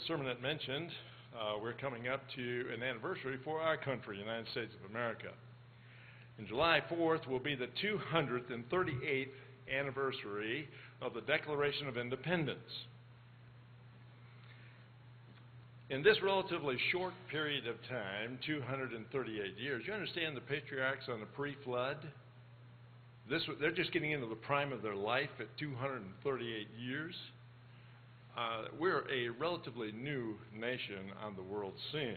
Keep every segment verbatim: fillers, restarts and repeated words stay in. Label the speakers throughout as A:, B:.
A: sermonette mentioned, uh, we're coming up to an anniversary for our country, United States of America. And July fourth will be the two hundred thirty-eighth anniversary of the Declaration of Independence. In this relatively short period of time, two hundred thirty-eight years, you understand the patriarchs on the pre-flood? This, they're just getting into the prime of their life at two hundred thirty-eight years. Uh, we're a relatively new nation on the world scene.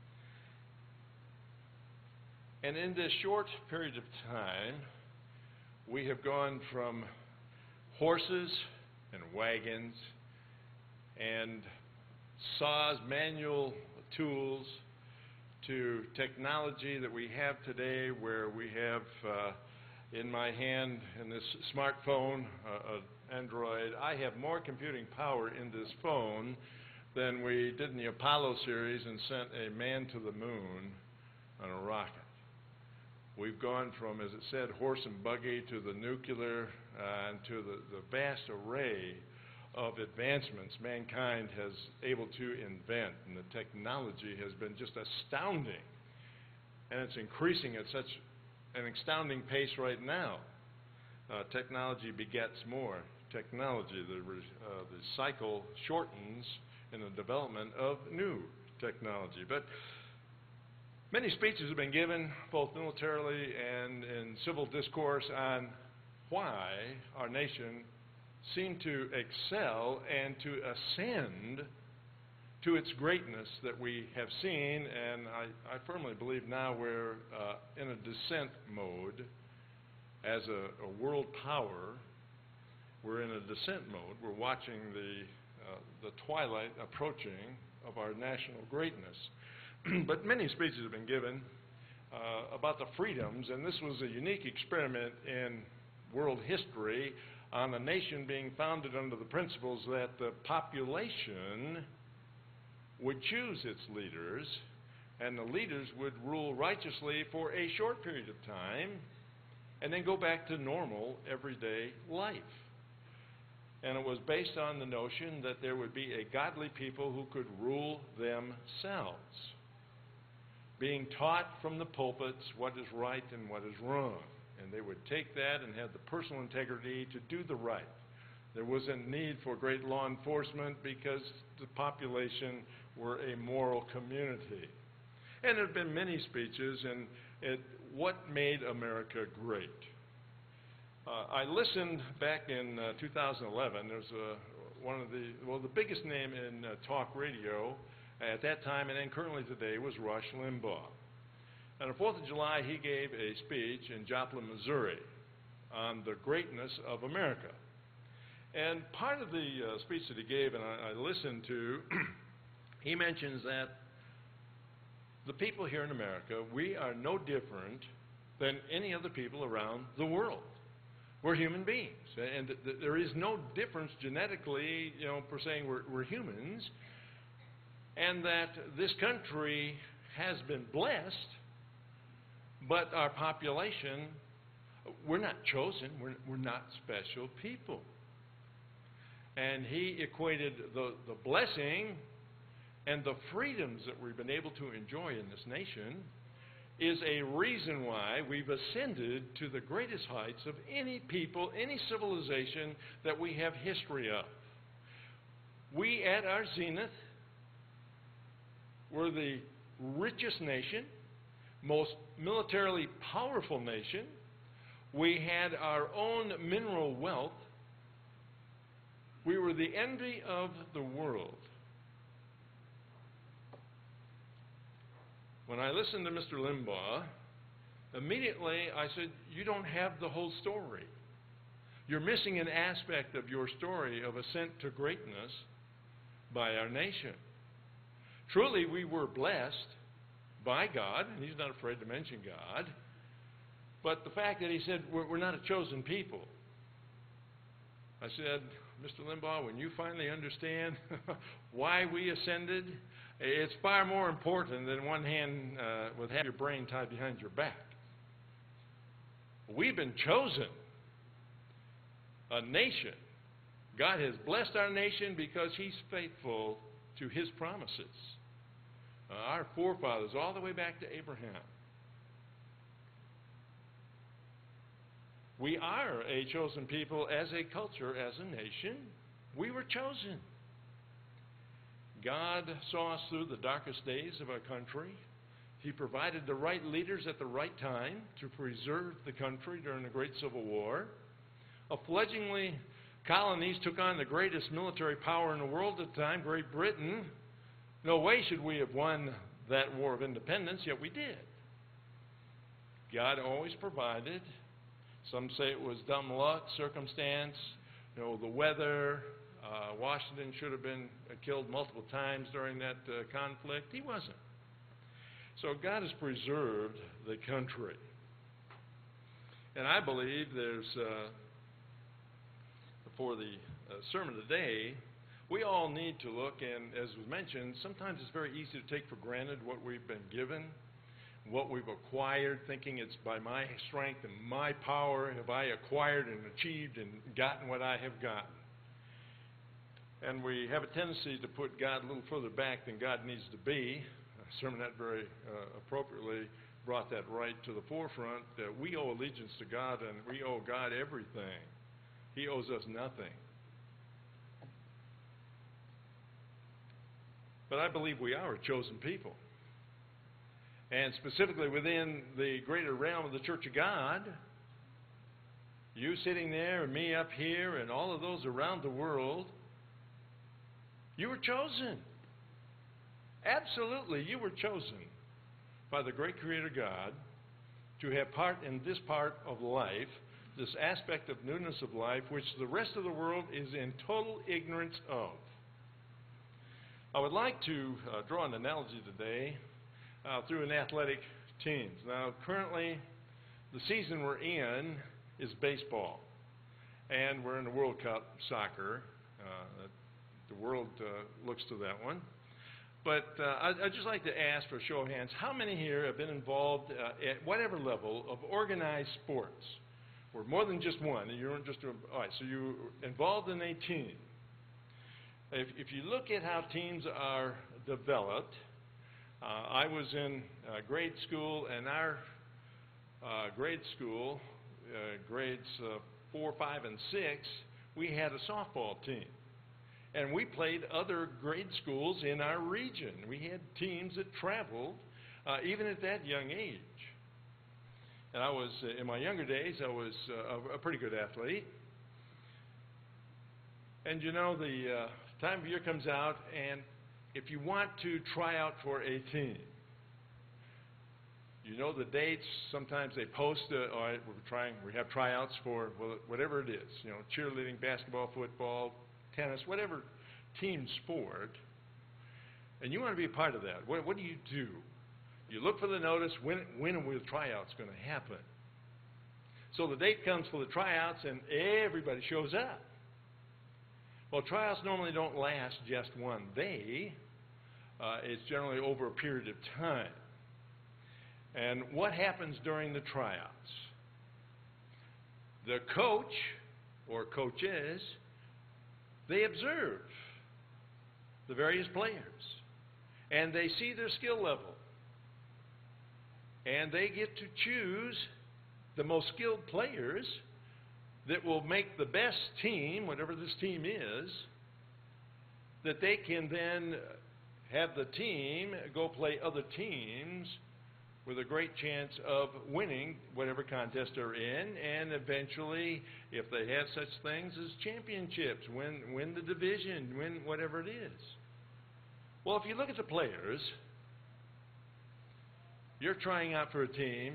A: And in this short period of time, we have gone from horses and wagons and saws, manual tools, to technology that we have today, where we have uh, in my hand, in this smartphone, uh, uh, Android, I have more computing power in this phone than we did in the Apollo series and sent a man to the moon on a rocket. We've gone from, as it said, horse and buggy to the nuclear uh, and to the, the vast array of advancements mankind has able to invent, and the technology has been just astounding, and it's increasing at such an astounding pace right now. Uh, technology begets more technology. The, re, uh, the cycle shortens in the development of new technology. But many speeches have been given, both militarily and in civil discourse, on why our nation seemed to excel and to ascend to its greatness that we have seen, and I, I firmly believe now we're uh, in a descent mode as a, a world power. We're in a descent mode. We're watching the, uh, the twilight approaching of our national greatness. But many speeches have been given uh, about the freedoms, and this was a unique experiment in world history on a nation being founded under the principles that the population would choose its leaders, and the leaders would rule righteously for a short period of time and then go back to normal everyday life. And it was based on the notion that there would be a godly people who could rule themselves, being taught from the pulpits what is right and what is wrong. And they would take that and have the personal integrity to do the right. There wasn't need for great law enforcement because the population were a moral community. And there have been many speeches, and it, what made America great? Uh, I listened back in uh, two thousand eleven. There's a, one of the, well, the biggest name in uh, talk radio at that time and then currently today was Rush Limbaugh. On the fourth of July, he gave a speech in Joplin, Missouri on the greatness of America. And part of the uh, speech that he gave, and I, I listened to, he mentions that the people here in America, we are no different than any other people around the world. We're human beings, and th th there is no difference genetically, you know, per saying we're, we're humans, and that this country has been blessed, but our population, we're not chosen, we're, we're not special people. And he equated the, the blessing and the freedoms that we've been able to enjoy in this nation is a reason why we've ascended to the greatest heights of any people, any civilization that we have history of. We, at our zenith, were the richest nation, most militarily powerful nation. We had our own mineral wealth. We were the envy of the world. When I listened to Mister Limbaugh, immediately I said, you don't have the whole story. You're missing an aspect of your story of ascent to greatness by our nation. Truly, we were blessed by God, and he's not afraid to mention God, but the fact that he said we're, we're not a chosen people. I said, Mister Limbaugh, when you finally understand why we ascended, it's far more important than one hand uh, with half your brain tied behind your back. We've been chosen, a nation. God has blessed our nation because he's faithful to His promises. Uh, our forefathers, all the way back to Abraham. We are a chosen people as a culture, as a nation. We were chosen. God saw us through the darkest days of our country. He provided the right leaders at the right time to preserve the country during the Great Civil War. A fledgling colonies took on the greatest military power in the world at the time, Great Britain. No way should we have won that war of independence, yet we did. God always provided. Some say it was dumb luck, circumstance, you know, the weather. Uh, Washington should have been uh, killed multiple times during that uh, conflict. He wasn't. So God has preserved the country. And I believe there's, uh, for the uh, sermon today, we all need to look, and as was mentioned, sometimes it's very easy to take for granted what we've been given, what we've acquired, thinking it's by my strength and my power have I acquired and achieved and gotten what I have gotten. And we have a tendency to put God a little further back than God needs to be. Sermonette very uh, appropriately brought that right to the forefront, that we owe allegiance to God and we owe God everything. He owes us nothing. But I believe we are a chosen people. And specifically within the greater realm of the Church of God, you sitting there and me up here and all of those around the world, you were chosen. Absolutely, you were chosen by the great Creator God to have part in this part of life, this aspect of newness of life, which the rest of the world is in total ignorance of. I would like to uh, draw an analogy today uh, through an athletic teams. Now, currently, the season we're in is baseball, and we're in the World Cup soccer. Uh, the world uh, looks to that one. But uh, I'd, I'd just like to ask for a show of hands, how many here have been involved uh, at whatever level of organized sports, or more than just one? You weren't just a, all right. So you were involved in a team. If, if you look at how teams are developed, uh, I was in uh, grade school, and our uh, grade school, uh, grades uh, four, five, and six, we had a softball team. And we played other grade schools in our region. We had teams that traveled, uh, even at that young age. And I was, uh, in my younger days, I was uh, a, a pretty good athlete. And you know, the uh, time of year comes out, and if you want to try out for a team, you know the dates. Sometimes they post, uh, all right, we're trying, we have tryouts for well, whatever it is, you know, cheerleading, basketball, football, tennis, whatever team sport, and you want to be a part of that. What, what do you do? You look for the notice, when, when will the tryouts going to happen? So the date comes for the tryouts, and everybody shows up. Well, tryouts normally don't last just one day. Uh, it's generally over a period of time. And what happens during the tryouts? The coach or coaches, they observe the various players, and they see their skill level, and they get to choose the most skilled players that will make the best team, whatever this team is, that they can then have the team go play other teams with a great chance of winning whatever contest they're in, and eventually, if they have such things as championships, win, win the division, win whatever it is. Well, if you look at the players, you're trying out for a team,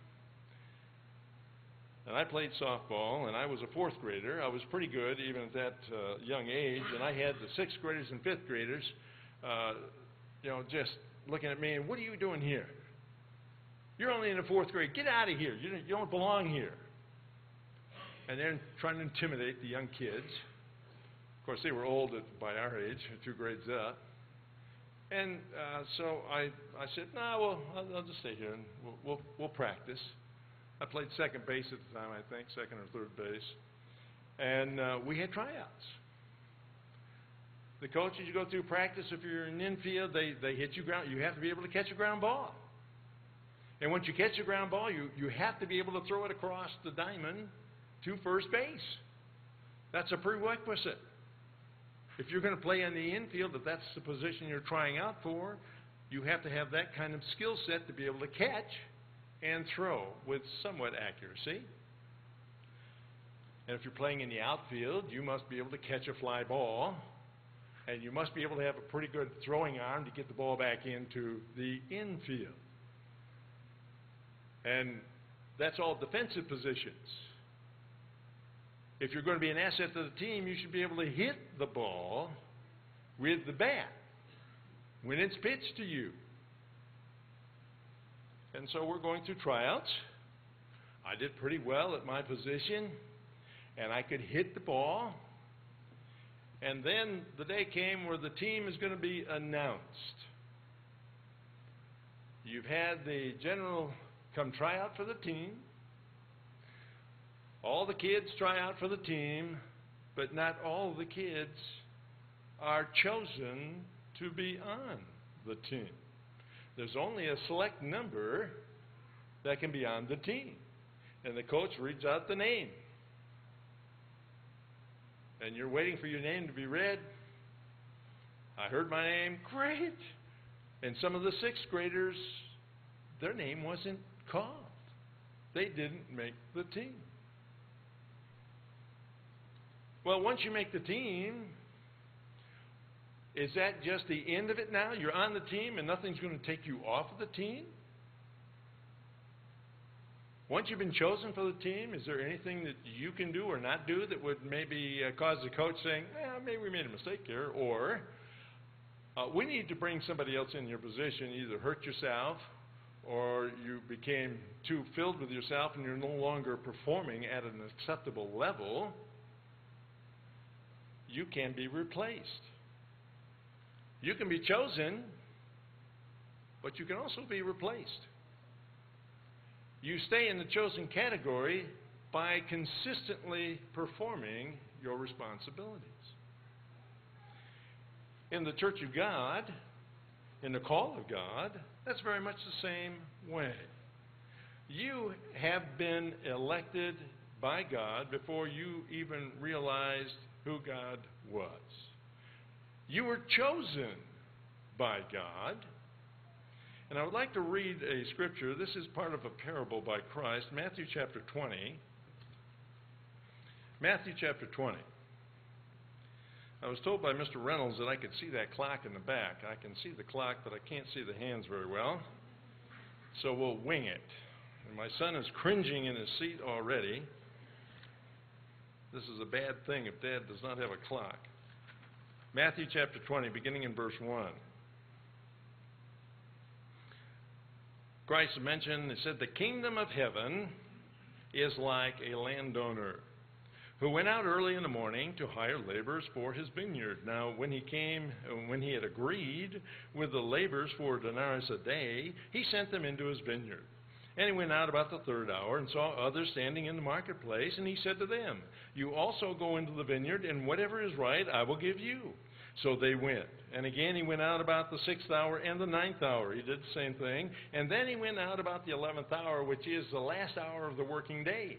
A: and I played softball, and I was a fourth grader. I was pretty good even at that uh, young age, and I had the sixth graders and fifth graders, uh, you know, just looking at me, and what are you doing here? You're only in the fourth grade. Get out of here. You don't, you don't belong here. And they're trying to intimidate the young kids. Of course, they were old at, by our age, two grades up. And uh, so I, I said, no, nah, well, I'll, I'll just stay here, and we'll, we'll, we'll practice. I played second base at the time, I think, second or third base. And uh, we had tryouts. The coaches, you go through practice, if you're in infield, they, they hit you ground. You have to be able to catch a ground ball. And once you catch a ground ball, you, you have to be able to throw it across the diamond to first base. That's a prerequisite. If you're going to play in the infield, if that's the position you're trying out for, you have to have that kind of skill set to be able to catch and throw with somewhat accuracy. And if you're playing in the outfield, you must be able to catch a fly ball, and you must be able to have a pretty good throwing arm to get the ball back into the infield. And that's all defensive positions. If you're going to be an asset to the team, you should be able to hit the ball with the bat when it's pitched to you. And so we're going through tryouts. I did pretty well at my position, and I could hit the ball. And then the day came where the team is going to be announced. You've had the general come try out for the team. All the kids try out for the team, but not all the kids are chosen to be on the team. There's only a select number that can be on the team. And the coach reads out the name. And you're waiting for your name to be read. I heard my name, great. And some of the sixth graders, their name wasn't called. They didn't make the team. Well, once you make the team, is that just the end of it now? You're on the team and nothing's going to take you off of the team? Once you've been chosen for the team, is there anything that you can do or not do that would maybe uh, cause the coach saying, eh, maybe we made a mistake here, or uh, we need to bring somebody else in your position, either hurt yourself or you became too filled with yourself and you're no longer performing at an acceptable level, you can be replaced. You can be chosen, but you can also be replaced. You stay in the chosen category by consistently performing your responsibilities. In the Church of God, in the call of God, that's very much the same way. You have been elected by God before you even realized who God was. You were chosen by God. And I would like to read a scripture. This is part of a parable by Christ, Matthew chapter twenty. Matthew chapter twenty. I was told by Mister Reynolds that I could see that clock in the back. I can see the clock, but I can't see the hands very well. So we'll wing it. And my son is cringing in his seat already. This is a bad thing if Dad does not have a clock. Matthew chapter twenty, beginning in verse one. Christ mentioned, he said, the kingdom of heaven is like a landowner who went out early in the morning to hire laborers for his vineyard. Now, when he came, when he had agreed with the laborers for a denarius a day, he sent them into his vineyard. And he went out about the third hour and saw others standing in the marketplace, and he said to them, you also go into the vineyard, and whatever is right I will give you. So they went. And again he went out about the sixth hour and the ninth hour. He did the same thing. And then he went out about the eleventh hour, which is the last hour of the working day.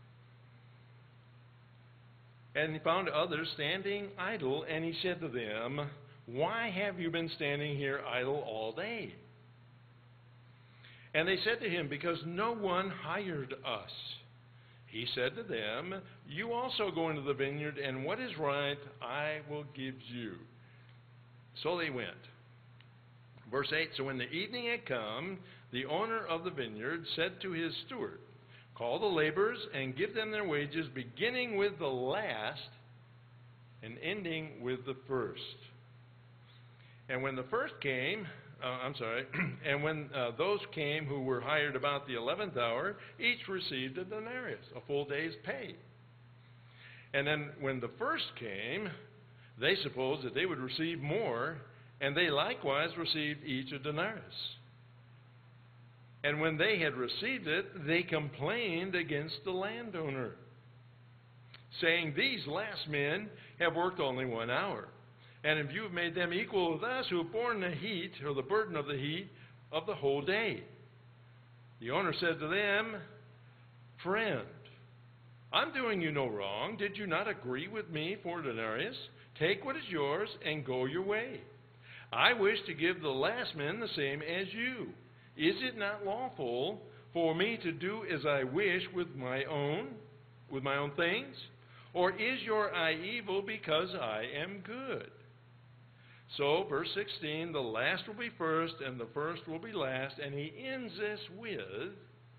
A: And he found others standing idle, and he said to them, why have you been standing here idle all day? And they said to him, because no one hired us. He said to them, you also go into the vineyard, and what is right I will give you. So they went. Verse eight, so when the evening had come, the owner of the vineyard said to his steward, call the laborers and give them their wages, beginning with the last and ending with the first. And when the first came, Uh, I'm sorry, and when uh, those came who were hired about the eleventh hour, each received a denarius, a full day's pay. And then when the first came, they supposed that they would receive more, and they likewise received each a denarius. And when they had received it, they complained against the landowner, saying, these last men have worked only one hour, And if you have made them equal with us, who have borne the heat, or the burden of the heat, of the whole day. The owner said to them, Friend, I'm doing you no wrong. Did you not agree with me for a denarius? Take what is yours and go your way. I wish to give the last man the same as you. Is it not lawful for me to do as I wish with my own, with my own things? Or is your eye evil because I am good? So, verse sixteen, the last will be first and the first will be last. And he ends this with,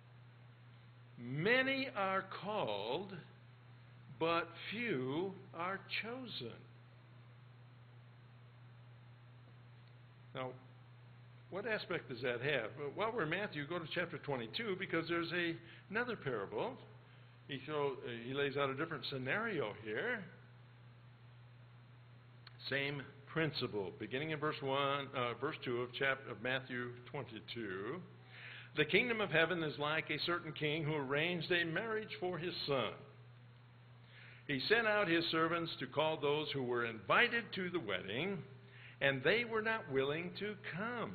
A: many are called, but few are chosen. Now, what aspect does that have? While we're in Matthew, go to chapter twenty-two, because there's a, another parable. He, show, uh, he lays out a different scenario here. Same principle, beginning in verse one, uh, verse two of chapter of Matthew twenty-two. The kingdom of heaven is like a certain king who arranged a marriage for his son. He sent out his servants to call those who were invited to the wedding, and they were not willing to come.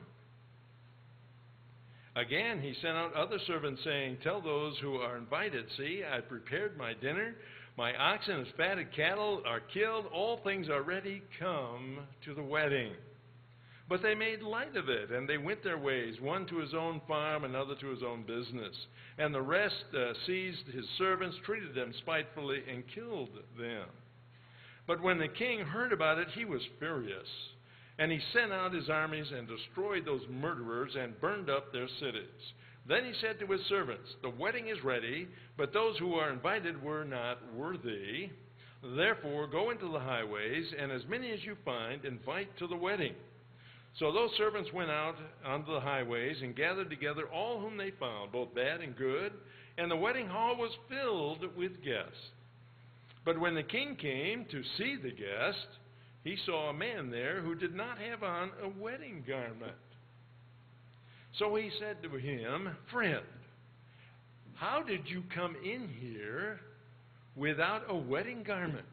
A: Again, he sent out other servants, saying, Tell those who are invited, see, I prepared my dinner. My oxen and fatted cattle are killed. All things are ready. Come to the wedding. But they made light of it, and they went their ways, one to his own farm, another to his own business. And the rest uh, seized his servants, treated them spitefully, and killed them. But when the king heard about it, he was furious. And he sent out his armies and destroyed those murderers and burned up their cities. Then he said to his servants, The wedding is ready, but those who are invited were not worthy. Therefore, go into the highways, and as many as you find, invite to the wedding. So those servants went out onto the highways and gathered together all whom they found, both bad and good, and the wedding hall was filled with guests. But when the king came to see the guest, he saw a man there who did not have on a wedding garment. So he said to him, Friend, how did you come in here without a wedding garment?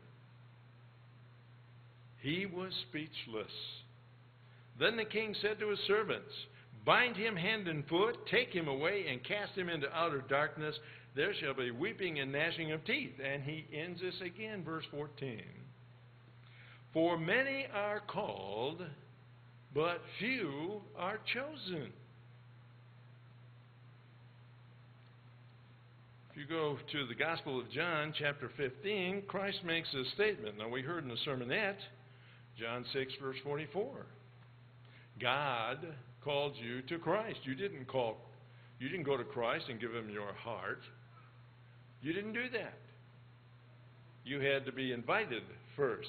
A: He was speechless. Then the king said to his servants, Bind him hand and foot, take him away, and cast him into outer darkness. There shall be weeping and gnashing of teeth. And he ends this again, verse fourteen. For many are called, but few are chosen. If you go to the Gospel of John, chapter fifteen, Christ makes this statement. Now, we heard in the sermonette, John six, verse forty-four. God called you to Christ. You didn't call, you didn't go to Christ and give him your heart. You didn't do that. You had to be invited first.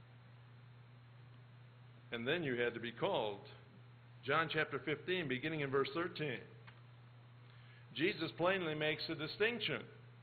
A: And then you had to be called. John chapter fifteen, beginning in verse thirteen. Jesus plainly makes a distinction.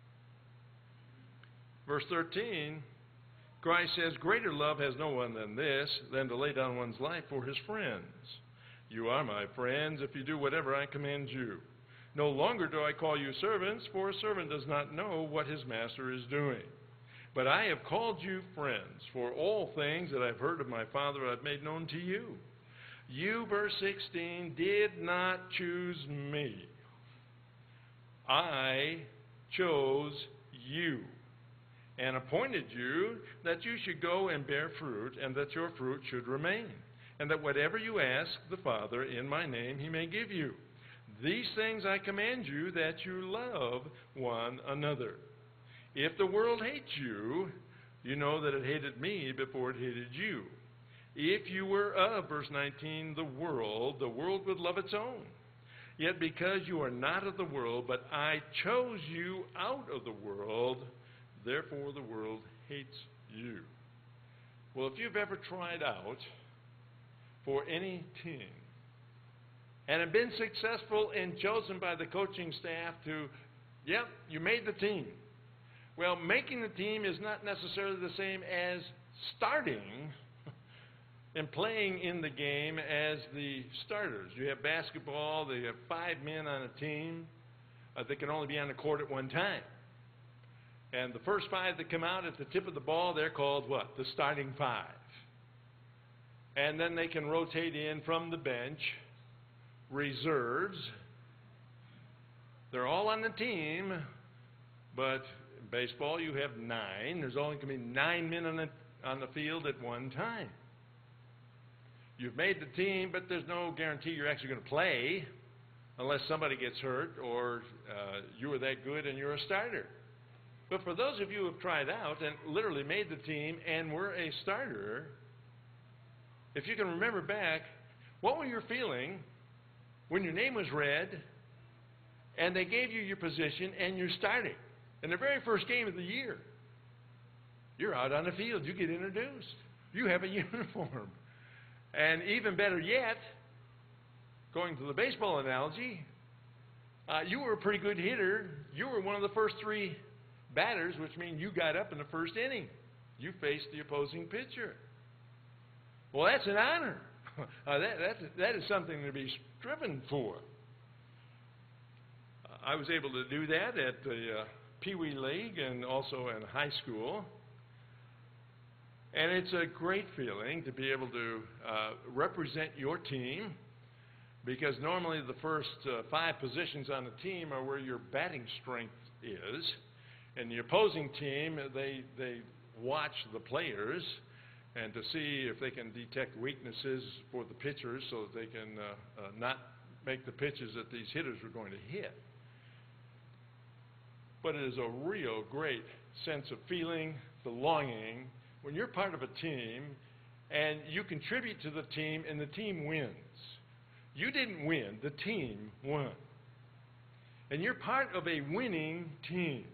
A: Verse thirteen, Christ says, Greater love has no one than this, than to lay down one's life for his friends. You are my friends if you do whatever I command you. No longer do I call you servants, for a servant does not know what his master is doing. But I have called you friends, for all things that I've heard of my Father I've made known to you. You, verse sixteen, did not choose me. I chose you and appointed you that you should go and bear fruit, and that your fruit should remain, and that whatever you ask the Father in my name he may give you. These things I command you, that you love one another. If the world hates you, you know that it hated me before it hated you. If you were of, verse nineteen, the world, the world would love its own. Yet because you are not of the world, but I chose you out of the world, therefore the world hates you. Well, if you've ever tried out for any team and have been successful and chosen by the coaching staff to, yep, you made the team. Well, making the team is not necessarily the same as starting and playing in the game as the starters. You have basketball, they have five men on a team. Uh, they can only be on the court at one time. And the first five that come out at the tip of the ball, they're called what? The starting five. And then they can rotate in from the bench, reserves. They're all on the team, but in baseball you have nine. There's only going to be nine men on the, on the field at one time. You've made the team, but there's no guarantee you're actually going to play unless somebody gets hurt or uh, you are that good and you're a starter. But for those of you who have tried out and literally made the team and were a starter, if you can remember back, what were you feeling when your name was read and they gave you your position and you're starting? In the very first game of the year, you're out on the field. You get introduced. You have a uniform. And even better yet, going to the baseball analogy, uh, you were a pretty good hitter. You were one of the first three batters, which means you got up in the first inning. You faced the opposing pitcher. Well, that's an honor. uh, that, that's, that is something to be striven for. Uh, I was able to do that at the uh, Pee Wee League and also in high school. And it's a great feeling to be able to uh, represent your team, because normally the first uh, five positions on the team are where your batting strength is. And the opposing team, they, they watch the players and to see if they can detect weaknesses for the pitchers so that they can uh, uh, not make the pitches that these hitters are going to hit. But it is a real great sense of feeling, belonging, when you're part of a team and you contribute to the team and the team wins. You didn't win, the team won. And you're part of a winning team.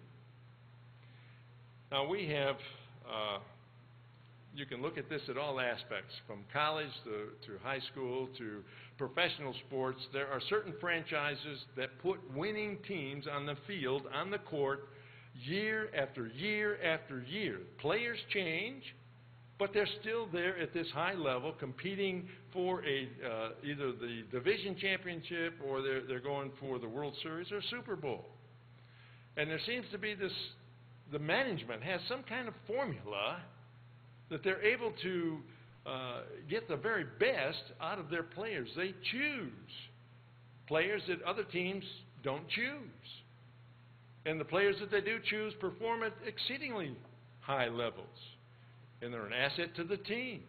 A: Now we have, uh, you can look at this at all aspects, from college to, to high school to professional sports. There are certain franchises that put winning teams on the field, on the court, year after year after year. Players change, but they're still there at this high level competing for a uh, either the division championship or they're, they're going for the World Series or Super Bowl. And there seems to be this, the management has some kind of formula that they're able to uh, get the very best out of their players. They choose players that other teams don't choose. And the players that they do choose perform at exceedingly high levels. And they're an asset to the team.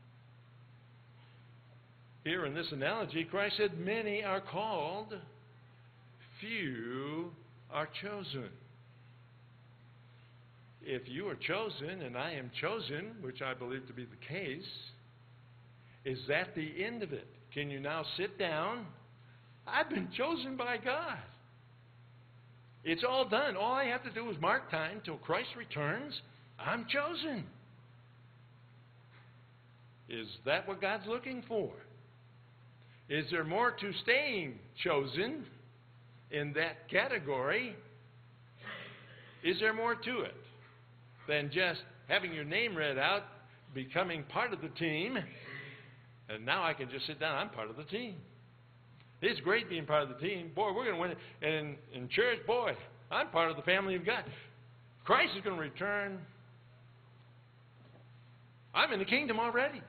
A: Here in this analogy, Christ said, many are called, few are chosen. If you are chosen, and I am chosen, which I believe to be the case, is that the end of it? Can you now sit down? I've been chosen by God. It's all done. All I have to do is mark time till Christ returns. I'm chosen. Is that what God's looking for? Is there more to staying chosen in that category? Is there more to it than just having your name read out, becoming part of the team, and now I can just sit down, I'm part of the team? It's great being part of the team. Boy, we're going to win it. And in, in church, boy, I'm part of the family of God. Christ is going to return. I'm in the kingdom already.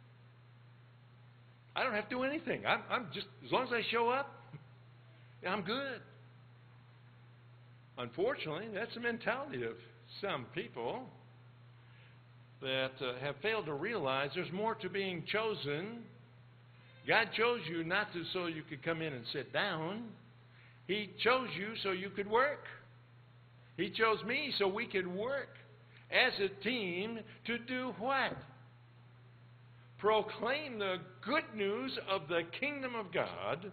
A: I don't have to do anything. I'm, I'm just, as long as I show up, I'm good. Unfortunately, that's the mentality of some people that uh, have failed to realize there's more to being chosen. God chose you not to so you could come in and sit down. He chose you so you could work. He chose me so we could work as a team to do what? Proclaim the good news of the kingdom of God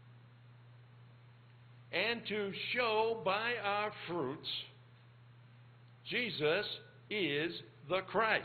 A: and to show by our fruits Jesus is the Christ.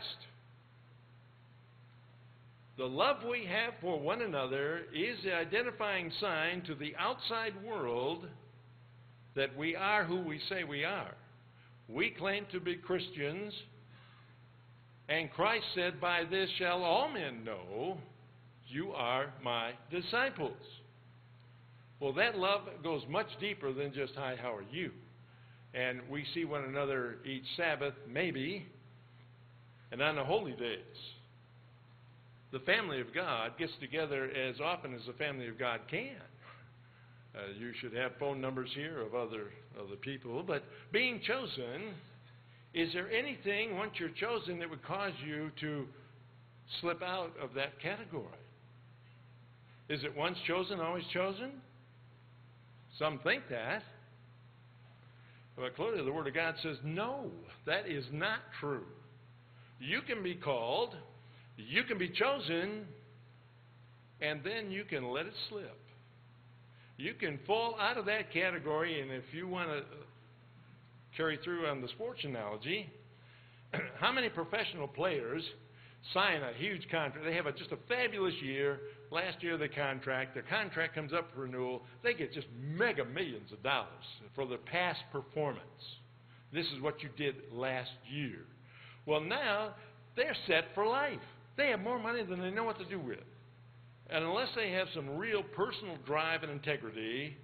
A: The love we have for one another is the identifying sign to the outside world that we are who we say we are. We claim to be Christians, and Christ said, by this shall all men know you are my disciples. Well, that love goes much deeper than just, hi, how are you? And we see one another each Sabbath, maybe, and on the holy days. the family of God gets together as often as the family of God can. Uh, you should have phone numbers here of other, other people. But being chosen, is there anything once you're chosen that would cause you to slip out of that category? Is it once chosen, always chosen? Some think that. But clearly the Word of God says, no, that is not true. You can be called, you can be chosen, and then you can let it slip. You can fall out of that category, and if you want to carry through on the sports analogy, how many professional players sign a huge contract? They have a, just a fabulous year. Last year of the contract, their contract comes up for renewal. They get just mega millions of dollars for their past performance. This is what you did last year. Well, now they're set for life. They have more money than they know what to do with. And unless they have some real personal drive and integrity,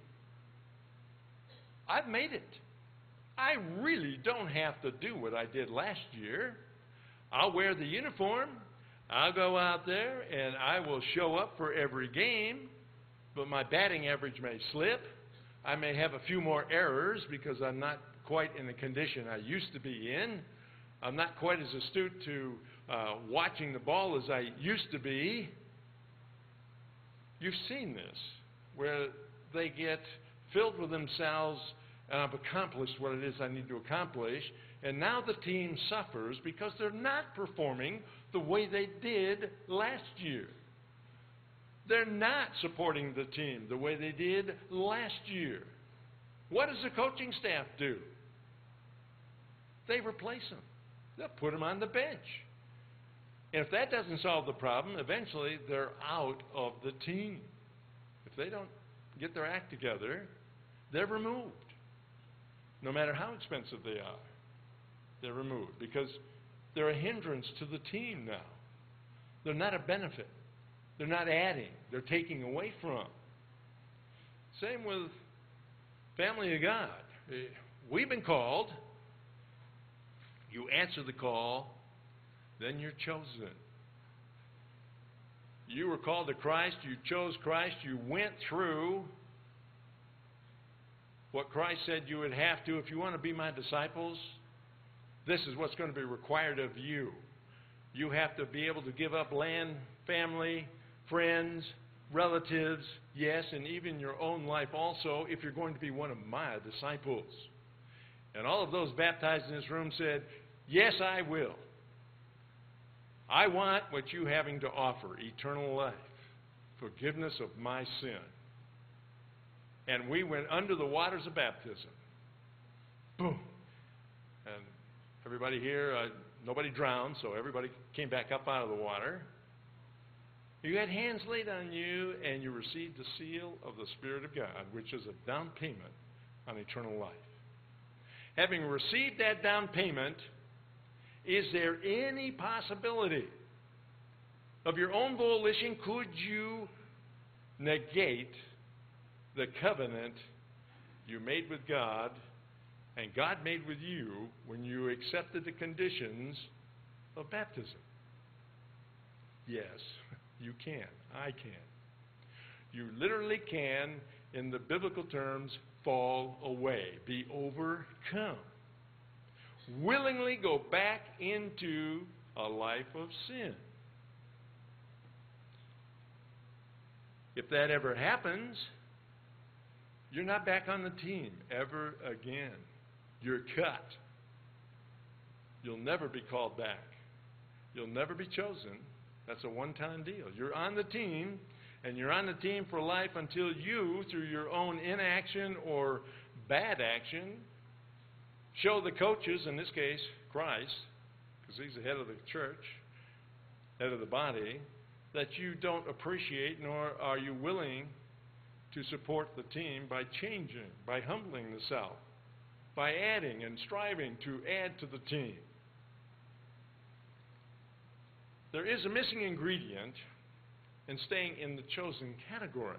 A: I've made it. I really don't have to do what I did last year. I'll wear the uniform. I'll go out there and I will show up for every game, but my batting average may slip. I may have a few more errors because I'm not quite in the condition I used to be in. I'm not quite as astute to uh, watching the ball as I used to be. You've seen this, where they get filled with themselves, and I've accomplished what it is I need to accomplish, and now the team suffers because they're not performing the way they did last year. They're not supporting the team the way they did last year. What does the coaching staff do? They replace them. They'll put them on the bench. And if that doesn't solve the problem, eventually they're out of the team. If they don't get their act together, they're removed. No matter how expensive they are, they're removed because they're a hindrance to the team now. They're not a benefit. They're not adding. They're taking away from. Same with family of God. We've been called. You answer the call, then you're chosen. You were called to Christ. You chose Christ. You went through what Christ said you would have to. If you want to be my disciples, this is what's going to be required of you. You have to be able to give up land, family, friends, relatives, yes, and even your own life also, if you're going to be one of my disciples. And all of those baptized in this room said, yes, I will. I want what you having to offer, eternal life, forgiveness of my sin. And we went under the waters of baptism. Boom. And everybody here, uh, nobody drowned, so everybody came back up out of the water. You had hands laid on you, and you received the seal of the Spirit of God, which is a down payment on eternal life. Having received that down payment, is there any possibility of your own volition? Could you negate the covenant you made with God and God made with you when you accepted the conditions of baptism? Yes, you can. I can. You literally can, in the biblical terms, fall away, be overcome. Willingly go back into a life of sin. If that ever happens, you're not back on the team ever again. You're cut. You'll never be called back. You'll never be chosen. That's a one-time deal. You're on the team, and you're on the team for life until you, through your own inaction or bad action, show the coaches, in this case, Christ, because he's the head of the church, head of the body, that you don't appreciate nor are you willing to support the team by changing, by humbling the self, by adding and striving to add to the team. There is a missing ingredient in staying in the chosen category.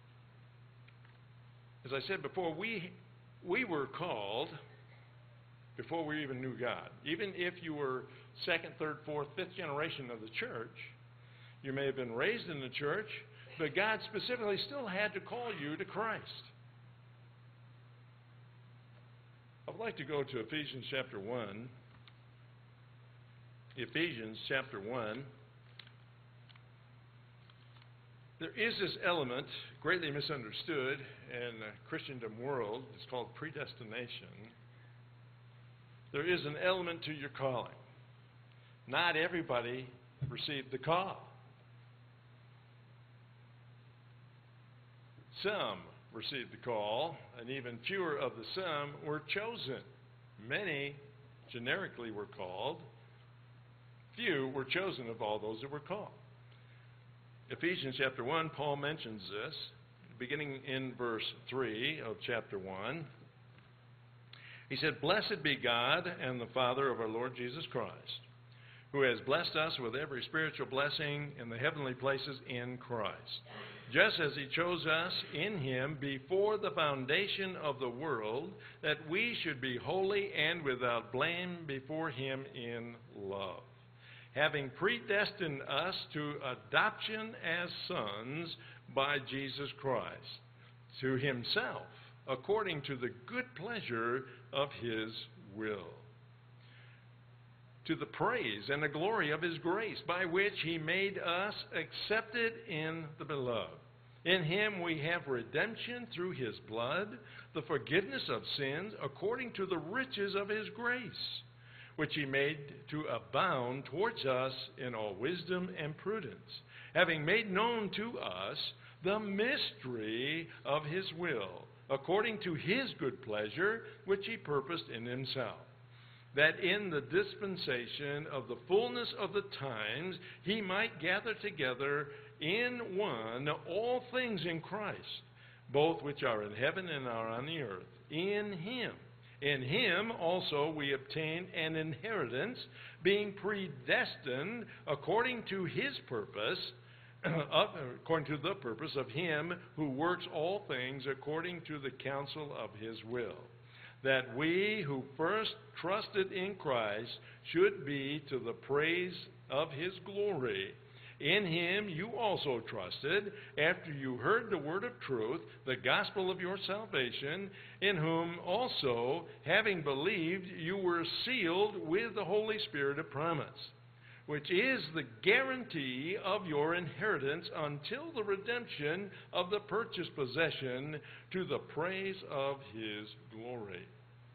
A: As I said before, we, we were called before we even knew God. Even if you were second, third, fourth, fifth generation of the church, you may have been raised in the church, but God specifically still had to call you to Christ. I would like to go to Ephesians chapter one. Ephesians chapter one. There is this element, greatly misunderstood in the Christendom world. It's called predestination. There is an element to your calling. Not everybody received the call. Some received the call, and even fewer of the some were chosen. Many generically were called. Few were chosen of all those that were called. Ephesians chapter one, Paul mentions this, beginning in verse three of chapter one. He said, "Blessed be God and the Father of our Lord Jesus Christ, who has blessed us with every spiritual blessing in the heavenly places in Christ, just as he chose us in him before the foundation of the world, that we should be holy and without blame before him in love, having predestined us to adoption as sons by Jesus Christ, to himself, according to the good pleasure of his will, to the praise and the glory of his grace, by which he made us accepted in the beloved. In him we have redemption through his blood, the forgiveness of sins, according to the riches of his grace, which he made to abound towards us in all wisdom and prudence, having made known to us the mystery of his will, according to his good pleasure, which he purposed in himself, that in the dispensation of the fullness of the times he might gather together in one all things in Christ, both which are in heaven and are on the earth, in him. In him also we obtain an inheritance, being predestined according to his purpose, uh, according to the purpose of him who works all things according to the counsel of his will, that we who first trusted in Christ should be to the praise of his glory. In him you also trusted, after you heard the word of truth, the gospel of your salvation, in whom also, having believed, you were sealed with the Holy Spirit of promise, which is the guarantee of your inheritance until the redemption of the purchased possession, to the praise of his glory."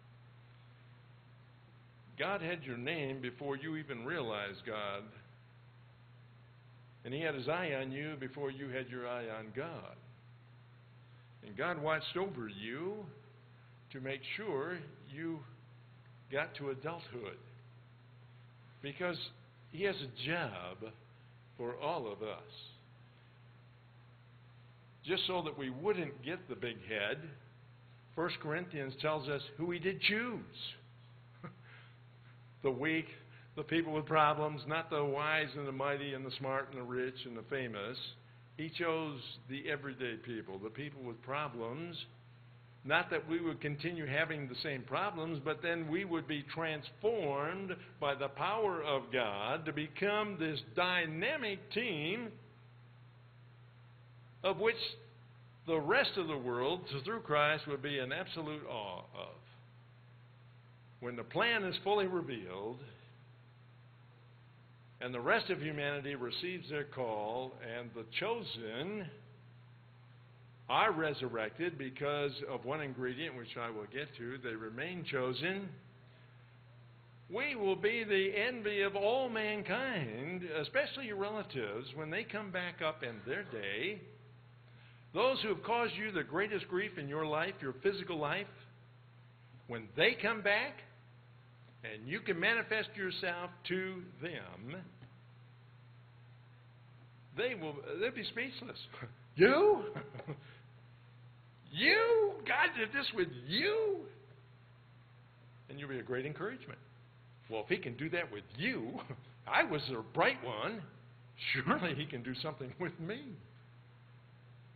A: God had your name before you even realized God. And he had his eye on you before you had your eye on God. And God watched over you to make sure you got to adulthood, because he has a job for all of us. Just so that we wouldn't get the big head, First Corinthians tells us who he did choose. The weak, the people with problems, not the wise and the mighty and the smart and the rich and the famous. He chose the everyday people, the people with problems. Not that we would continue having the same problems, but then we would be transformed by the power of God to become this dynamic team of which the rest of the world, through Christ, would be in absolute awe of. When the plan is fully revealed, and the rest of humanity receives their call, and the chosen are resurrected because of one ingredient, which I will get to, they remain chosen, we will be the envy of all mankind, especially your relatives, when they come back up in their day. Those who have caused you the greatest grief in your life, your physical life, when they come back, and you can manifest yourself to them, they will they'll be speechless. You? You? God did this with you? And you'll be a great encouragement. Well, if he can do that with you, I was the bright one, surely he can do something with me.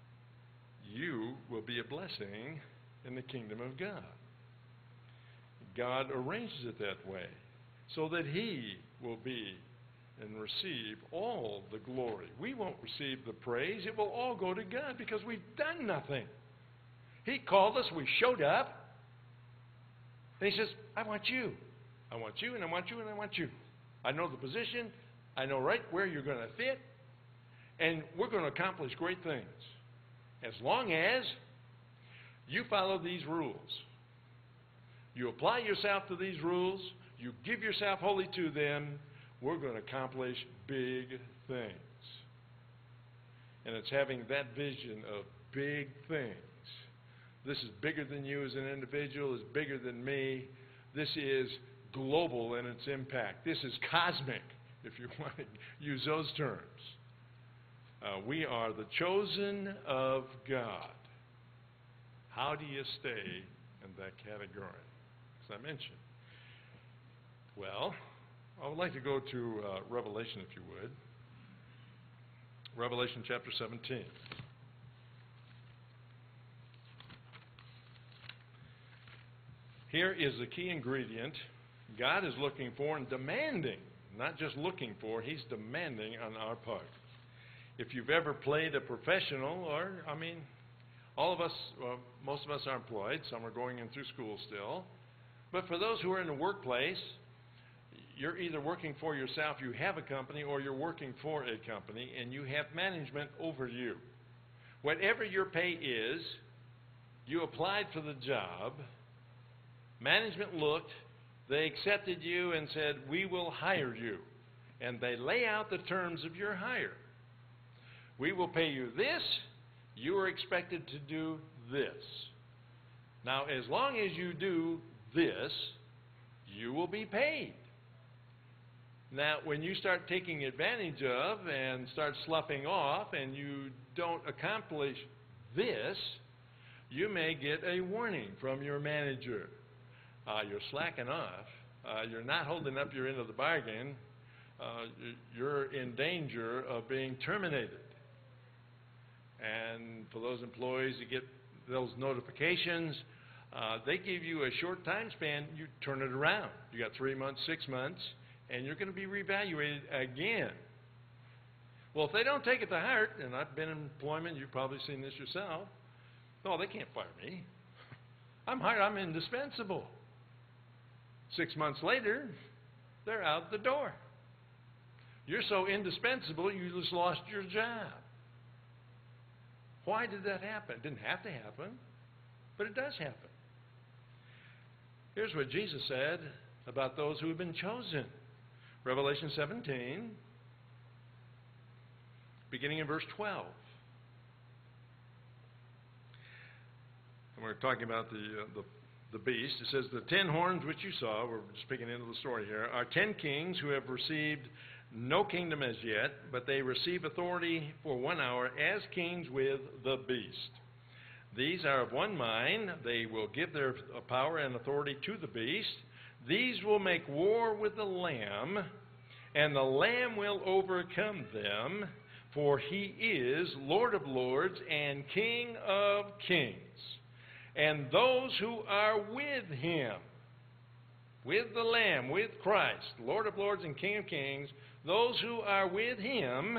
A: You will be a blessing in the kingdom of God. God arranges it that way so that He will be and receive all the glory. We won't receive the praise. It will all go to God because we've done nothing. He called us. We showed up. And He says, I want you. I want you, and I want you, and I want you. I know the position. I know right where you're going to fit. And we're going to accomplish great things as long as you follow these rules. You apply yourself to these rules. You give yourself wholly to them. We're going to accomplish big things. And it's having that vision of big things. This is bigger than you as an individual. It's bigger than me. This is global in its impact. This is cosmic, if you want to use those terms. Uh, we are the chosen of God. How do you stay in that category, as I mentioned? Well, I would like to go to uh, Revelation, if you would. Revelation chapter seventeen. Here is the key ingredient God is looking for and demanding, not just looking for, He's demanding on our part. If you've ever played a professional, or, I mean, all of us, well, most of us are employed, some are going in through school still, but for those who are in the workplace, you're either working for yourself, you have a company, or you're working for a company, and you have management over you. Whatever your pay is, you applied for the job, management looked, they accepted you and said, we will hire you. And they lay out the terms of your hire. We will pay you this, you are expected to do this. Now, as long as you do this, you will be paid. Now, when you start taking advantage of and start sloughing off and you don't accomplish this, you may get a warning from your manager. Uh, you're slacking off. Uh, you're not holding up your end of the bargain. Uh, you're in danger of being terminated. And for those employees that get those notifications, uh, they give you a short time span. You turn it around. You got three months, six months, and you're going to be reevaluated again. Well, if they don't take it to heart, and I've been in employment, you've probably seen this yourself. Oh, they can't fire me. I'm hired. I'm indispensable. Six months later, they're out the door. You're so indispensable, you just lost your job. Why did that happen? It didn't have to happen, but it does happen. Here's what Jesus said about those who have been chosen. Revelation seventeen, beginning in verse twelve. And we're talking about the, uh, the, the beast. It says, the ten horns which you saw, we're speaking into the story here, are ten kings who have received no kingdom as yet, but they receive authority for one hour as kings with the beast. These are of one mind. They will give their power and authority to the beast. These will make war with the Lamb, and the Lamb will overcome them, for He is Lord of lords and King of kings. And those who are with Him, with the Lamb, with Christ, Lord of lords and King of kings, those who are with Him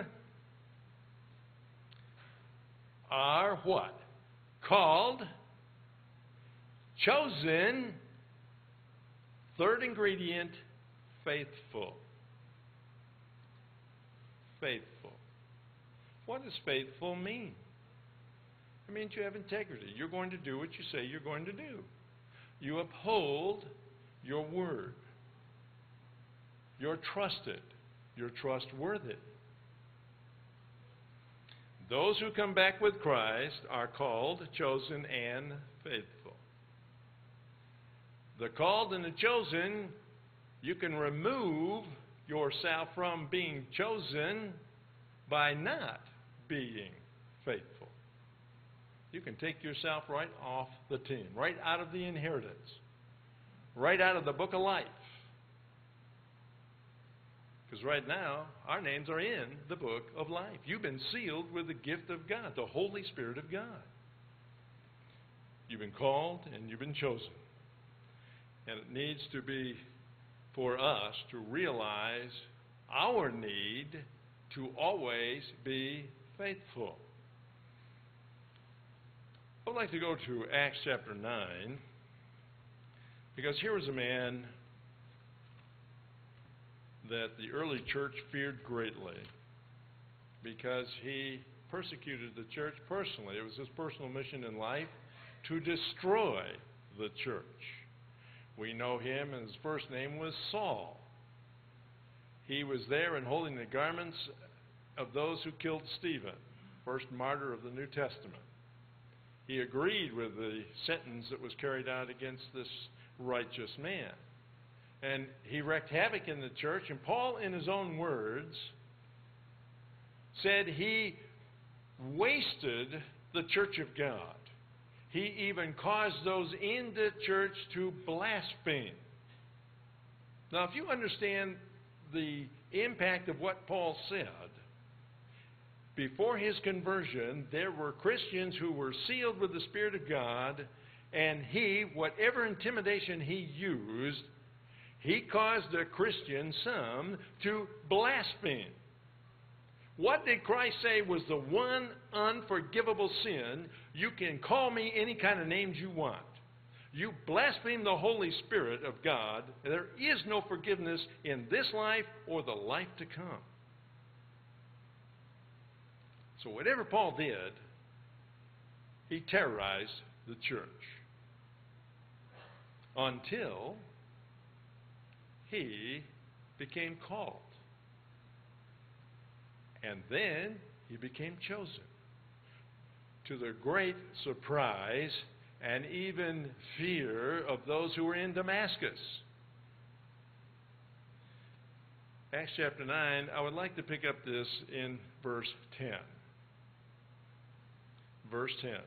A: are what? Called, chosen, third ingredient, faithful. Faithful. What does faithful mean? It means you have integrity. You're going to do what you say you're going to do. You uphold your word. You're trusted. You're trustworthy. Those who come back with Christ are called, chosen, and faithful. The called and the chosen, you can remove yourself from being chosen by not being faithful. You can take yourself right off the team, right out of the inheritance, right out of the book of life. Because right now, our names are in the book of life. You've been sealed with the gift of God, the Holy Spirit of God. You've been called and you've been chosen. And it needs to be for us to realize our need to always be faithful. I would like to go to Acts chapter nine, because here was a man that the early church feared greatly, because he persecuted the church personally. It was his personal mission in life to destroy the church. We know him, and his first name was Saul. He was there and holding the garments of those who killed Stephen, first martyr of the New Testament. He agreed with the sentence that was carried out against this righteous man. And he wreaked havoc in the church, and Paul, in his own words, said he wasted the church of God. He even caused those in the church to blaspheme. Now, if you understand the impact of what Paul said, before his conversion, there were Christians who were sealed with the Spirit of God, and he, whatever intimidation he used, he caused a Christian, some, to blaspheme. What did Christ say was the one unforgivable sin? You can call me any kind of names you want. You blaspheme the Holy Spirit of God, there is no forgiveness in this life or the life to come. So whatever Paul did, he terrorized the church until he became called. And then he became chosen, to the great surprise and even fear of those who were in Damascus. Acts chapter nine, I would like to pick up this in verse ten. Verse ten.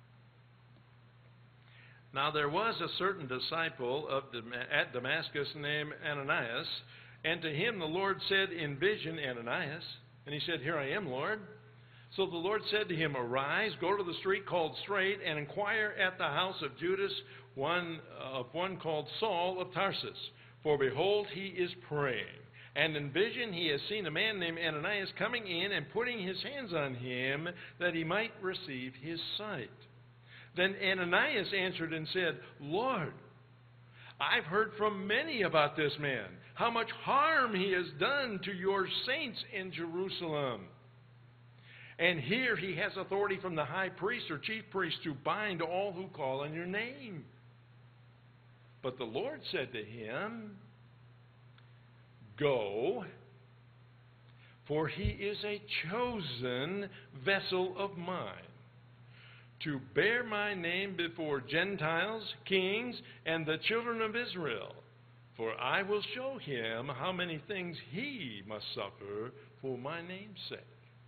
A: Now there was a certain disciple of Dam- at Damascus named Ananias, and to him the Lord said in vision, Ananias, and he said, Here I am, Lord. So the Lord said to him, Arise, go to the street called Straight, and inquire at the house of Judas, one of one called Saul of Tarsus. For behold, he is praying. And in vision he has seen a man named Ananias coming in and putting his hands on him, that he might receive his sight. Then Ananias answered and said, Lord, I've heard from many about this man, how much harm he has done to your saints in Jerusalem. And here he has authority from the high priest or chief priest to bind all who call on your name. But the Lord said to him, Go, for he is a chosen vessel of mine, to bear my name before Gentiles, kings, and the children of Israel. For I will show him how many things he must suffer for my name's sake.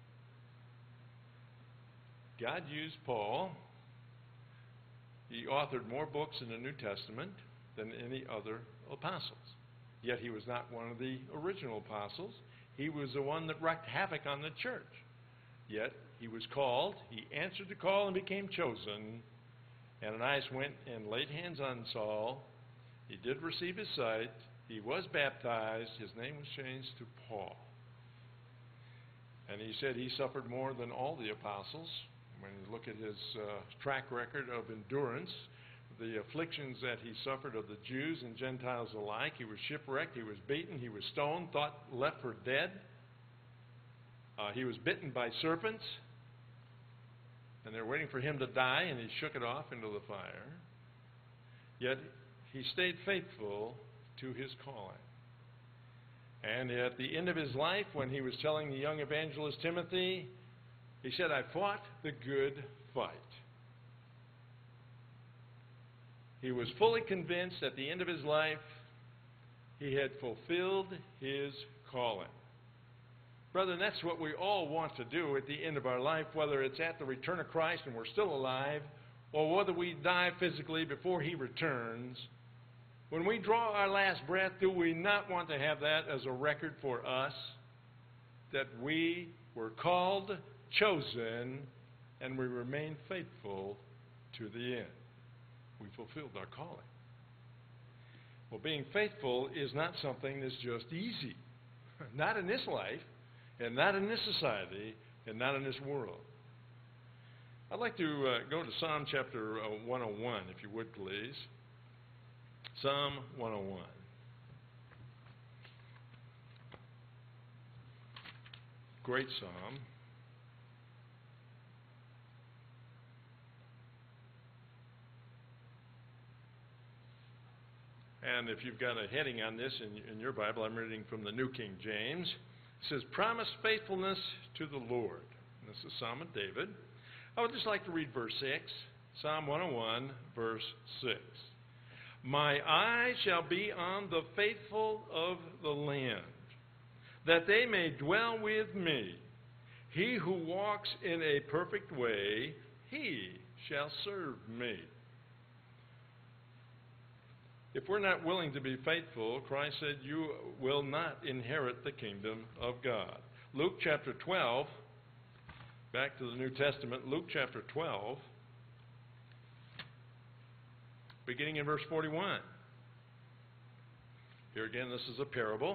A: God used Paul. He authored more books in the New Testament than any other apostles. Yet he was not one of the original apostles. He was the one that wreaked havoc on the church. Yet he was called, he answered the call and became chosen. Ananias went and laid hands on Saul. He did receive his sight. He was baptized. His name was changed to Paul. And he said he suffered more than all the apostles. When you look at his uh, track record of endurance, the afflictions that he suffered of the Jews and Gentiles alike, he was shipwrecked, he was beaten, he was stoned, thought left for dead. Uh, he was bitten by serpents, and they're waiting for him to die, and he shook it off into the fire. Yet he stayed faithful to his calling. And at the end of his life, when he was telling the young evangelist Timothy, he said, I fought the good fight. He was fully convinced at the end of his life he had fulfilled his calling. Brethren, that's what we all want to do at the end of our life, whether it's at the return of Christ and we're still alive, or whether we die physically before he returns. When we draw our last breath, do we not want to have that as a record for us, that we were called, chosen, and we remain faithful to the end? We fulfilled our calling. Well, being faithful is not something that's just easy. Not in this life, and not in this society, and not in this world. I'd like to uh, go to Psalm chapter uh, one oh one, if you would please. Psalm one oh one. Great psalm. And if you've got a heading on this in, in your Bible, I'm reading from the New King James. It says, promise faithfulness to the Lord. And this is Psalm of David. I would just like to read verse six. Psalm one oh one, verse six. My eye shall be on the faithful of the land, that they may dwell with me. He who walks in a perfect way, he shall serve me. If we're not willing to be faithful, Christ said, you will not inherit the kingdom of God. Luke chapter twelve, back to the New Testament, Luke chapter twelve, beginning in verse forty-one. Here again, this is a parable.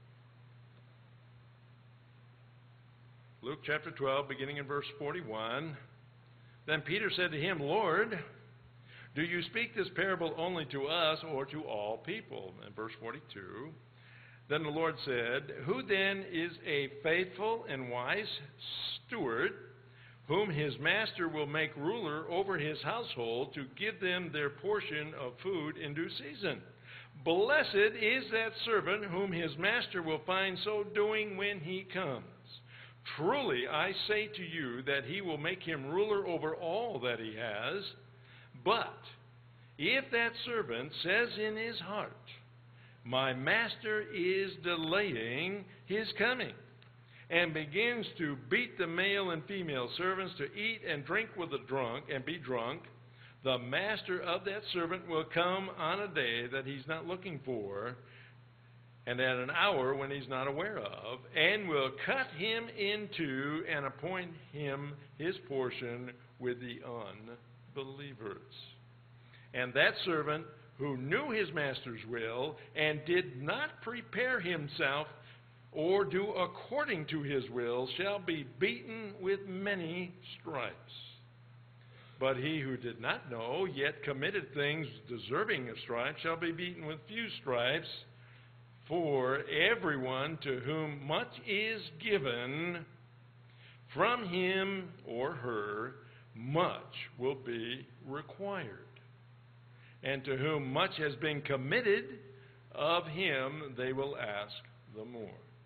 A: Luke chapter twelve, beginning in verse forty-one. Then Peter said to him, Lord, do you speak this parable only to us or to all people? In verse forty-two, then the Lord said, who then is a faithful and wise steward, whom his master will make ruler over his household to give them their portion of food in due season? Blessed is that servant whom his master will find so doing when he comes. Truly I say to you that he will make him ruler over all that he has. But if that servant says in his heart, my master is delaying his coming, and begins to beat the male and female servants, to eat and drink with the drunk and be drunk, the master of that servant will come on a day that he's not looking for, and at an hour when he's not aware of, and will cut him in two and appoint him his portion with the unbelievers. And that servant who knew his master's will and did not prepare himself or do according to his will shall be beaten with many stripes. But he who did not know, yet committed things deserving of stripes, shall be beaten with few stripes. For everyone to whom much is given, from him or her much will be required. And to whom much has been committed, of him they will ask the more.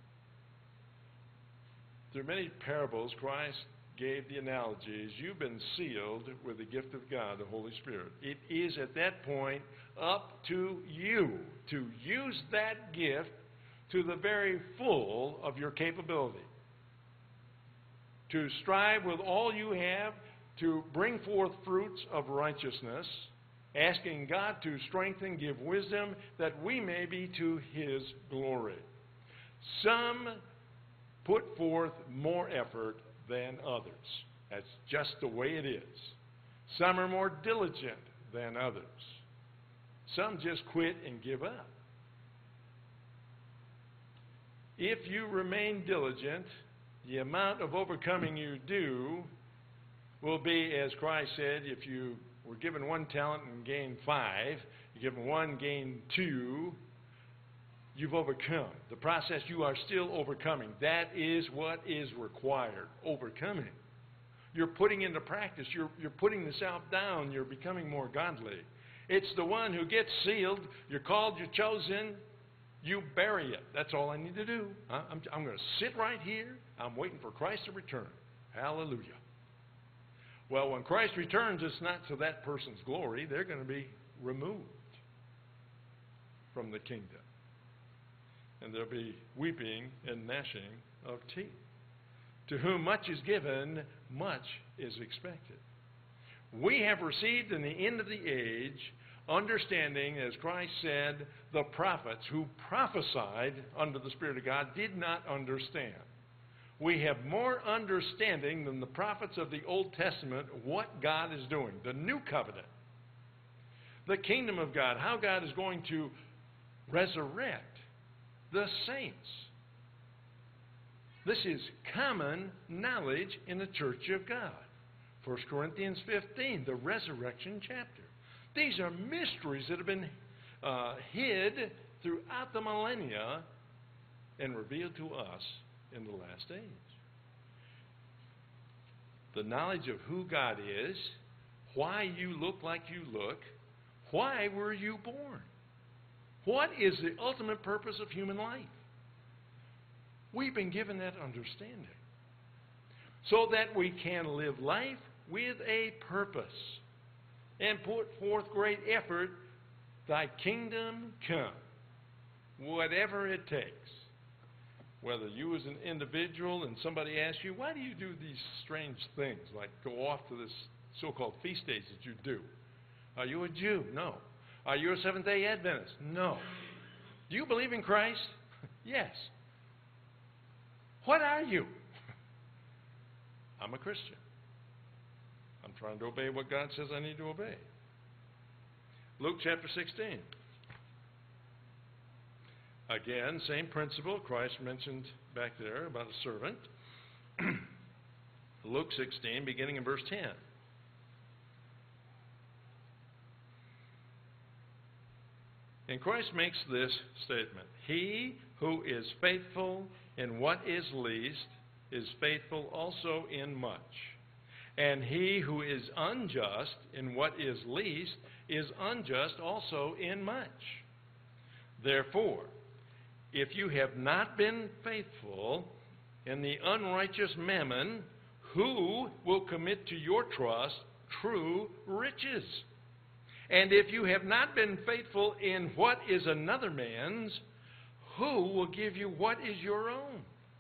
A: Through many parables, Christ gave the analogies. You've been sealed with the gift of God, the Holy Spirit. It is at that point up to you to use that gift to the very full of your capability. To strive with all you have to bring forth fruits of righteousness, asking God to strengthen, give wisdom, that we may be to his glory. Some put forth more effort than others. That's just the way it is. Some are more diligent than others. Some just quit and give up. If you remain diligent, the amount of overcoming you do will be, as Christ said, if you were given one talent and gained five, you're given one, gained two, you've overcome. The process, you are still overcoming. That is what is required, overcoming. You're putting into practice. You're, you're putting the self down. You're becoming more godly. It's the one who gets sealed. You're called, you're chosen. You bury it. That's all I need to do. I'm, I'm going to sit right here. I'm waiting for Christ to return. Hallelujah. Well, when Christ returns, it's not to that person's glory. They're going to be removed from the kingdom. And there'll be weeping and gnashing of teeth. To whom much is given, much is expected. We have received in the end of the age understanding, as Christ said, the prophets who prophesied under the Spirit of God did not understand. We have more understanding than the prophets of the Old Testament what God is doing, the new covenant, the kingdom of God, how God is going to resurrect the saints. This is common knowledge in the church of God. First Corinthians fifteen, the resurrection chapter. These are mysteries that have been uh, hid throughout the millennia and revealed to us in the last days. The knowledge of who God is, why you look like you look, why were you born? What is the ultimate purpose of human life? We've been given that understanding so that we can live life with a purpose and put forth great effort, thy kingdom come, whatever it takes. Whether you as an individual and somebody asks you, why do you do these strange things, like go off to this so-called feast days that you do? Are you a Jew? No. Are you a Seventh-day Adventist? No. Do you believe in Christ? Yes. What are you? I'm a Christian. I'm trying to obey what God says I need to obey. Luke chapter sixteen. Again, same principle Christ mentioned back there about a servant. Luke sixteen, beginning in verse ten. And Christ makes this statement: He who is faithful in what is least is faithful also in much. And he who is unjust in what is least is unjust also in much. Therefore, if you have not been faithful in the unrighteous mammon, who will commit to your trust true riches? And if you have not been faithful in what is another man's, who will give you what is your own?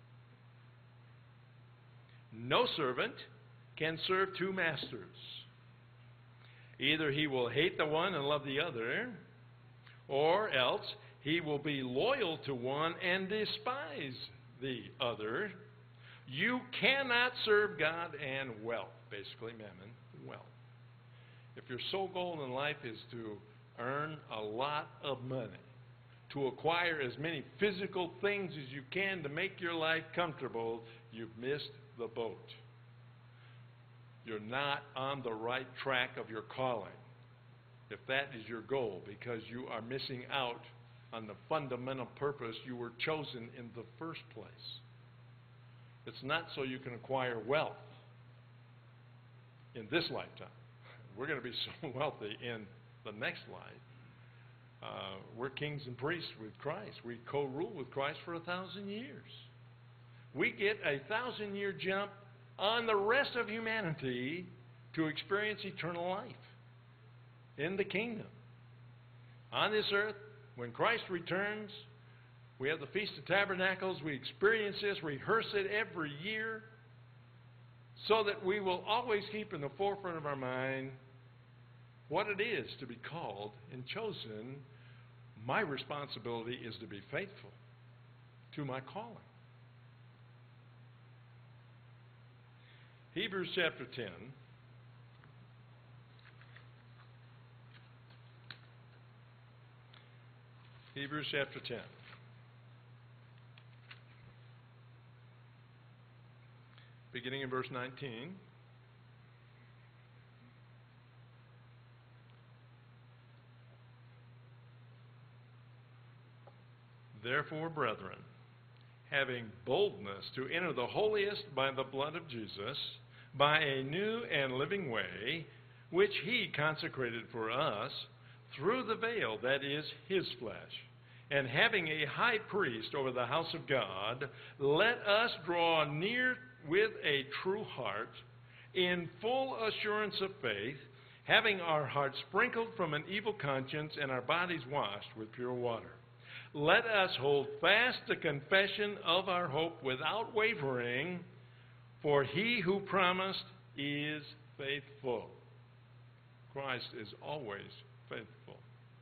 A: No servant can serve two masters. Either he will hate the one and love the other, or else he will be loyal to one and despise the other. You cannot serve God and wealth, basically mammon, wealth. If your sole goal in life is to earn a lot of money, to acquire as many physical things as you can to make your life comfortable, you've missed the boat. You're not on the right track of your calling, if that is your goal, because you are missing out on the fundamental purpose you were chosen in the first place. It's not so you can acquire wealth in this lifetime. We're going to be so wealthy in the next life. Uh, we're kings and priests with Christ. We co-rule with Christ for a thousand years. We get a thousand-year jump on the rest of humanity to experience eternal life in the kingdom. On this earth, when Christ returns, we have the Feast of Tabernacles. We experience this, rehearse it every year, so that we will always keep in the forefront of our mind what it is to be called and chosen. My responsibility is to be faithful to my calling. Hebrews chapter ten. Hebrews chapter ten. Beginning in verse nineteen. Therefore, brethren, having boldness to enter the holiest by the blood of Jesus, by a new and living way, which he consecrated for us, through the veil that is his flesh, and having a high priest over the house of God, let us draw near with a true heart, in full assurance of faith, having our hearts sprinkled from an evil conscience and our bodies washed with pure water. Let us hold fast the confession of our hope without wavering, for he who promised is faithful. Christ is always faithful.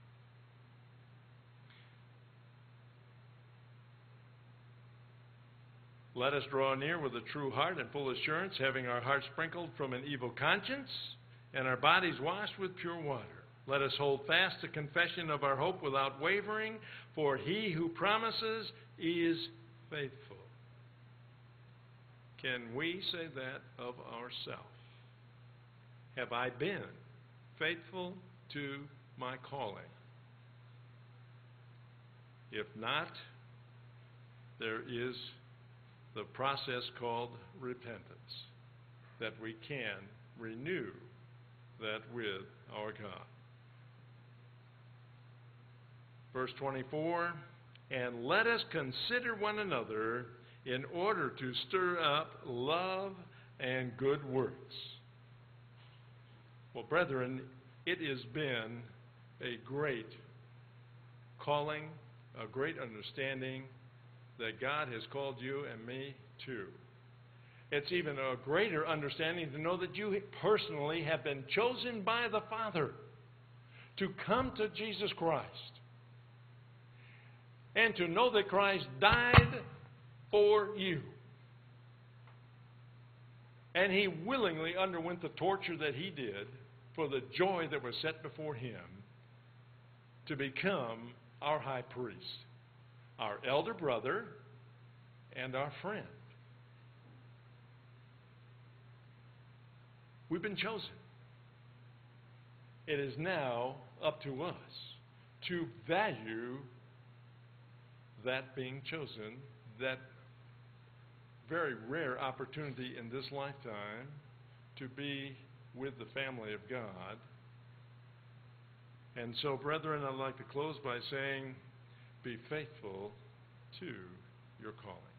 A: Let us draw near with a true heart and full assurance, having our hearts sprinkled from an evil conscience and our bodies washed with pure water. Let us hold fast the confession of our hope without wavering, for he who promises is faithful. Can we say that of ourselves? Have I been faithful to my calling? If not, there is the process called repentance, that we can renew that with our God. Verse twenty-four, and let us consider one another in order to stir up love and good works. Well, brethren, it has been a great calling, a great understanding that God has called you and me to. It's even a greater understanding to know that you personally have been chosen by the Father to come to Jesus Christ. And to know that Christ died for you. And he willingly underwent the torture that he did for the joy that was set before him to become our high priest, our elder brother, and our friend. We've been chosen. It is now up to us to value that being chosen, that very rare opportunity in this lifetime to be with the family of God. And so, brethren, I'd like to close by saying, be faithful to your calling.